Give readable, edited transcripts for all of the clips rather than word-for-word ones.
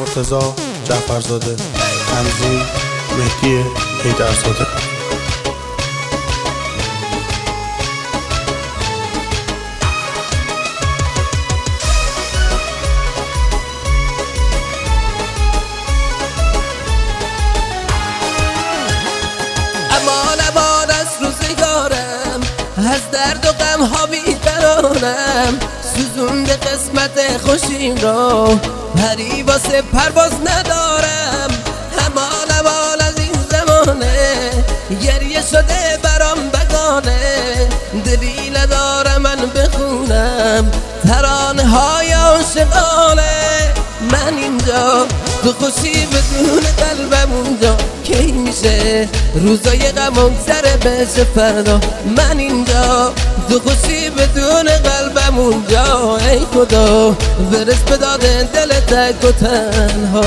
مرتضی جعفرزاده. تنظیم مهدی حیدرزاده. امان از روزگارم، از درد و غم ها بیقرارم، سوزونده قسمت خوشیم را، پری واسه پرواز ندارم. امان از این زمانه، گریه شده برام بگانه، دلی ندارم من بخونم ترانه های عاشقانه. من اینجا تو خوشی بدون قلبم اونجا، کی میشه روزای غم گذره بشه فردا. من اینجا تو خوشی بدون قلبم اونجا، ای خدا برس به داد دل تک و تنها.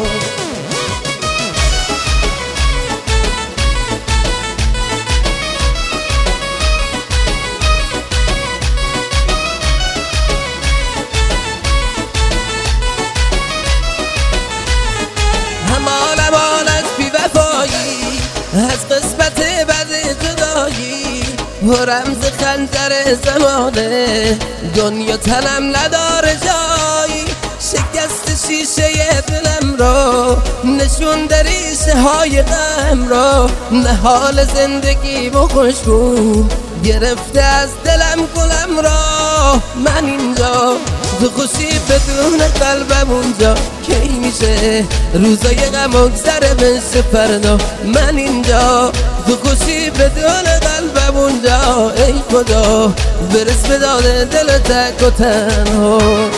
امان از بی‌وفایی، از قسمت بد جدایی، و رمز خنجر زمانه، دنیا تنم نداره جایی. شکست شیشه دلم را، نشون ریشه های غم را، نهال زندگی و خوشبو گرفته از دلم گلم را. من اینجا تو خوشی بدون قلبم اونجا، کی میشه روزای غم گذره بشه فردا. من اینجا تو خوشی بدون قلبم اونجا، ای خدا برس به داد دل تک و تنها.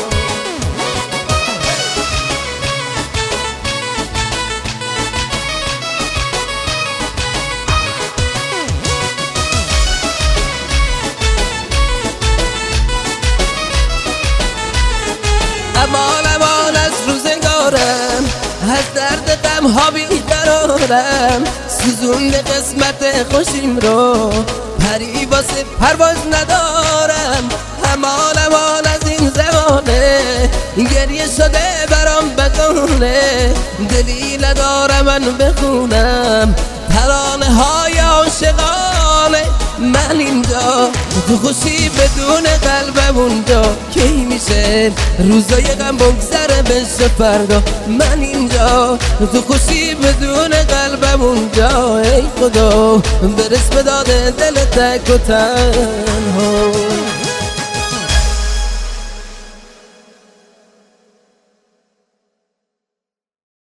امان از روزگارم، از درد غم ها بیقرارم، سوزونده قسمت خوشیم رو، پری واسه پرواز ندارم. امان از این زمانه، گریه شده برام بگانه، دلی ندارم من بخونم ترانه های عاشقانه. من اینجا تو خوشی بدون قلبم اونجا، کی میشه روزای غم بگذره بشه فردا. من اینجا تو خوشی بدون قلبم اونجا، ای خدا برس به داد دل تک و تنها.